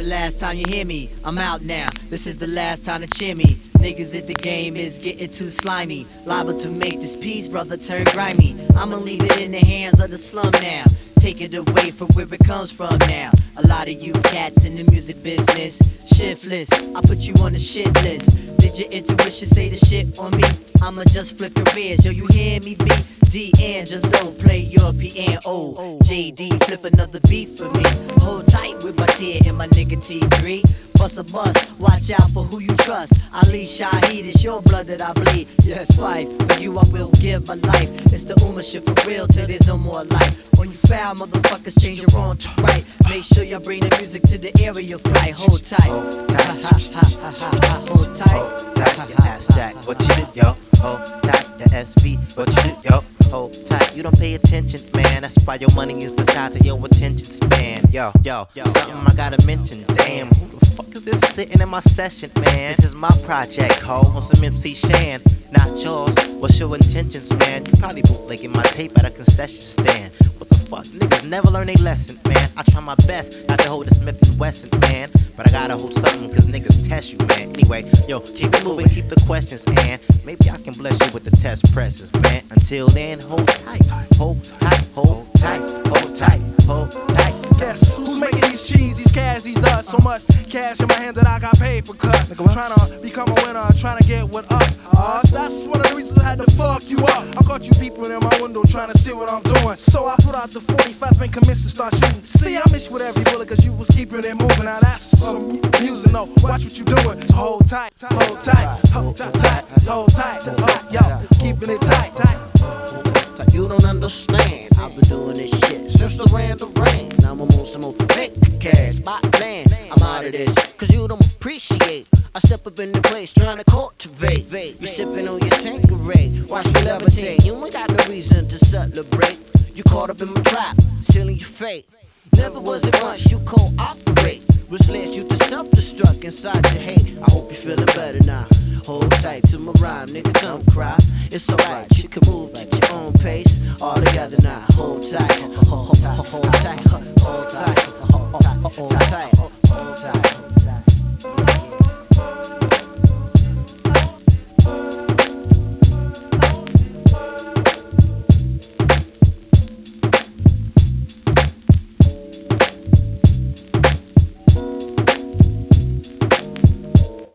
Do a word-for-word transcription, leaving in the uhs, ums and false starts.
the last time you hear me. I'm out now, this is the last time to cheer me. Niggas at the game is getting too slimy. Liable to make this piece, brother, turn grimy. I'ma leave it in the hands of the slum now. Take it away from where it comes from now. A lot of you cats in the music business, shiftless, I put you on the shit list. Did your intuition say the shit on me? I'ma just flip careers, yo, you hear me, B? D'Angelo, play your piano. J D, flip another beat for me. Hold tight with my tear and my nigga T three. Bust a bust, watch out for who you trust. Ali Shaheed, it's your blood that I bleed. Yes, fight, for you I will give my life. It's the Uma shit for real till there's no more life. When you foul, motherfuckers change your wrong to right. Make sure y'all bring the music to the area flight. Hold tight, hold tight, hold tight. Hold tight, your ass jack, what you did, yo? Hold tight, your S V, what you did, yo? Hold tight, you don't pay attention, man. That's why your money is the size of your attention span. Yo, yo, yo, something I gotta mention. Damn, who the fuck is this sitting in my session, man? This is my project, ho, on some M C Shan, not yours. What's your intentions, man? You probably bootlegging my tape at a concession stand. What the fuck? Niggas never learn a lesson, man. I try my best not to hold a Smith and Wesson, man, but I gotta hold something cause niggas test you, man. Anyway, yo, keep it moving, keep the questions, and maybe I can bless you with the test presses, man. Until then, hold tight, hold tight, hold tight, hold tight, hold tight. Guess who's making these cheese, these cash, these does? So much cash in my hand that I got paid for cuts. Trying to become a winner, trying to get what up us. That's one of the reasons I had to fuck you up. I caught you peeping in my window trying to see what I'm doing. So I put out the forty-five and commenced to start shooting. See, I miss you with every bullet cause you was keeping it moving. Now that's some music, no, watch what you doing. So hold tight, hold tight, hold tight, hold tight, oh, yo, keeping it tight, tight. You don't understand, I've been doing this shit since the rain to rain. Now I'm on some more make cash, buy land, I'm out of this, cause you don't appreciate. I step up in the place trying to cultivate. You sipping on your Tanqueray, watch me levitate. You ain't got no reason to celebrate. You caught up in my trap, sealing your fate. Never was it once you cooperate, which led you to self-destruct inside your hate. I hope you feeling better now. Hold tight to my rhyme, nigga, don't cry. It's alright, you can move at your own pace. All together now, hold tight, hold, hold, hold, hold tight, hold tight, hold tight, hold tight, hold tight, hold tight.